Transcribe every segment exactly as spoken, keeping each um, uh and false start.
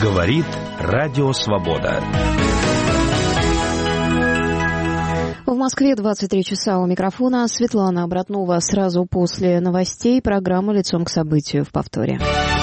Говорит Радио Свобода. В Москве двадцать три часа. У микрофона Светлана Братнова. Сразу после новостей программа «Лицом к событию» в повторе.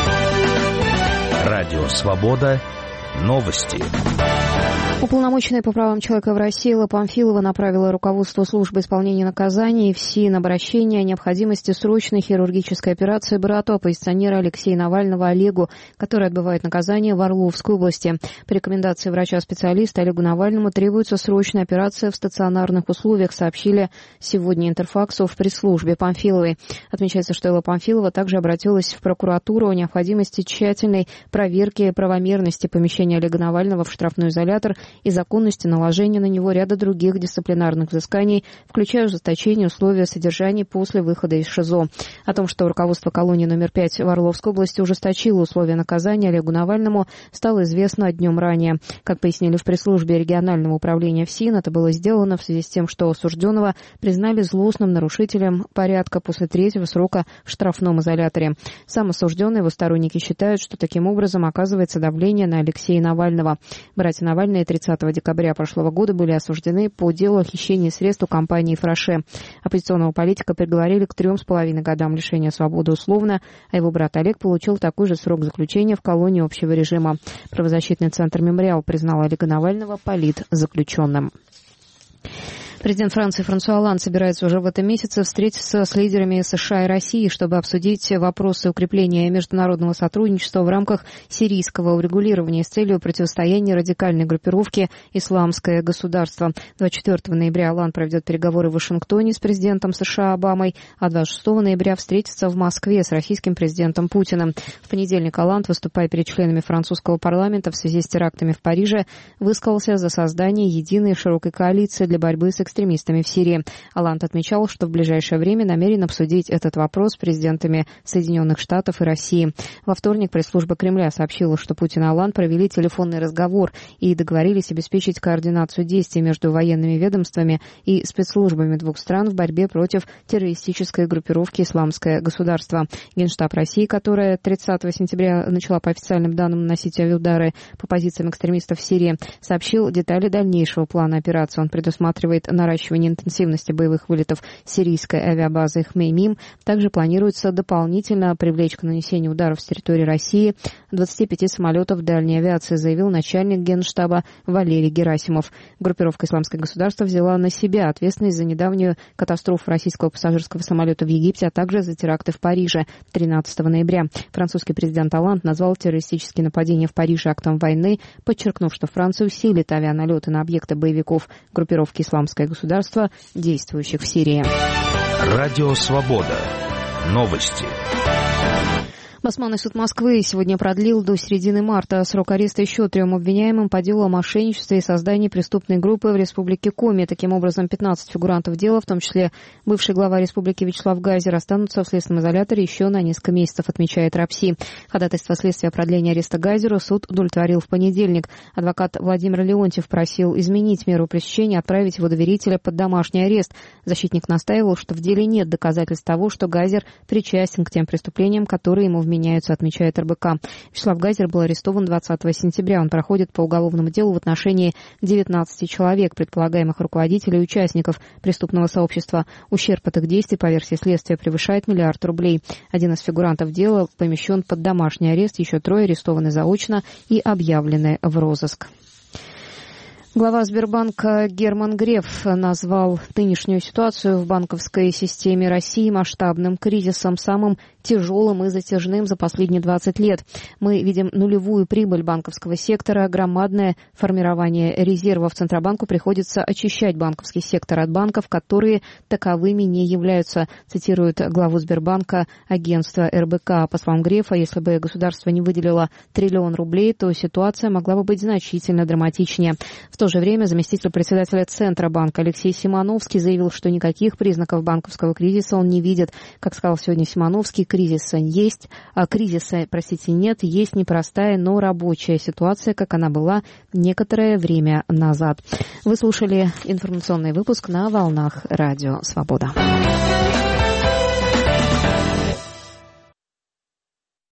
Радио Свобода. Новости. Уполномоченная по правам человека в России Элла Памфилова направила руководству службы исполнения наказаний в СИН обращение о необходимости срочной хирургической операции брату оппозиционера Алексея Навального Олегу, который отбывает наказание в Орловской области. По рекомендации врача-специалиста Олегу Навальному требуется срочная операция в стационарных условиях, сообщили сегодня Интерфаксу в пресс-службе Памфиловой. Отмечается, что Элла Памфилова также обратилась в прокуратуру о необходимости тщательной проверки правомерности помещения Олега Навального в штрафной изолятор и законности наложения на него ряда других дисциплинарных взысканий, включая ужесточение условий содержания после выхода из ШИЗО. О том, что руководство колонии номер пять в Орловской области ужесточило условия наказания Олегу Навальному, стало известно днем ранее. Как пояснили в пресс-службе регионального управления в СИН, это было сделано в связи с тем, что осужденного признали злостным нарушителем порядка после третьего срока в штрафном изоляторе. Сам осужденный и его сторонники считают, что таким образом оказывается давление на Алексея Навального. Братья Навальные тридцатого декабря прошлого года были осуждены по делу о хищении средств у компании «Фраше». Оппозиционного политика приговорили к трем с половиной годам лишения свободы условно, а его брат Олег получил такой же срок заключения в колонии общего режима. Правозащитный центр «Мемориал» признал Олега Навального политзаключенным. Президент Франции Франсуа Олланд собирается уже в этом месяце встретиться с лидерами США и России, чтобы обсудить вопросы укрепления международного сотрудничества в рамках сирийского урегулирования с целью противостояния радикальной группировке «Исламское государство». двадцать четвёртого ноября Олланд проведет переговоры в Вашингтоне с президентом США Обамой, а двадцать шестого ноября встретится в Москве с российским президентом Путиным. В понедельник Олланд, выступая перед членами французского парламента в связи с терактами в Париже, высказался за создание единой широкой коалиции для борьбы с экстремистами в Сирии. Олланд отмечал, что в ближайшее время намерен обсудить этот вопрос с президентами Соединенных Штатов и России. Во вторник пресс-служба Кремля сообщила, что Путин и Олланд провели телефонный разговор и договорились обеспечить координацию действий между военными ведомствами и спецслужбами двух стран в борьбе против террористической группировки «Исламское государство». Генштаб России, которая тридцатого сентября начала по официальным данным наносить авиаудары по позициям экстремистов в Сирии, сообщил детали дальнейшего плана операции. Он предусматривает наращивание интенсивности боевых вылетов сирийской авиабазы Хмеймим. Также планируется дополнительно привлечь к нанесению ударов с территории России двадцати пяти самолетов дальней авиации, заявил начальник Генштаба Валерий Герасимов. Группировка «Исламское государство» взяла на себя ответственность за недавнюю катастрофу российского пассажирского самолета в Египте, а также за теракты в Париже тринадцатого ноября. Французский президент Олланд назвал террористические нападения в Париже актом войны, подчеркнув, что Франция усилит авианалеты на объекты боевиков группировки «Исламское государство», действующих в Сирии. Радио Свобода. Новости. Басманный суд Москвы сегодня продлил до середины марта срок ареста еще трем обвиняемым по делу о мошенничестве и создании преступной группы в Республике Коми. Таким образом, пятнадцать фигурантов дела, в том числе бывший глава Республики Вячеслав Гайзер, останутся в следственном изоляторе еще на несколько месяцев, отмечает РАПСИ. Ходатайство следствия о продлении ареста Гайзера суд удовлетворил в понедельник. Адвокат Владимир Леонтьев просил изменить меру пресечения, отправить его доверителя под домашний арест. Защитник настаивал, что в деле нет доказательств того, что Гайзер причастен к тем преступлениям, которые ему вменяются, отмечает РБК. Вячеслав Гайзер был арестован двадцатого сентября. Он проходит по уголовному делу в отношении девятнадцати человек, предполагаемых руководителей и участников преступного сообщества. Ущерб от их действий, по версии следствия, превышает миллиард рублей. Один из фигурантов дела помещен под домашний арест, еще трое арестованы заочно и объявлены в розыск. Глава Сбербанка Герман Греф назвал нынешнюю ситуацию в банковской системе России масштабным кризисом, самым тяжелым и затяжным за последние двадцать лет. Мы видим нулевую прибыль банковского сектора, громадное формирование резервов. Центробанку приходится очищать банковский сектор от банков, которые таковыми не являются, цитирует главу Сбербанка агентство РБК. По словам Грефа, если бы государство не выделило триллион рублей, то ситуация могла бы быть значительно драматичнее. В то же время заместитель председателя Центробанка Алексей Симоновский заявил, что никаких признаков банковского кризиса он не видит. Как сказал сегодня Симоновский, кризиса есть, а кризиса, простите, нет, есть непростая, но рабочая ситуация, как она была некоторое время назад. Вы слушали информационный выпуск на волнах Радио Свобода.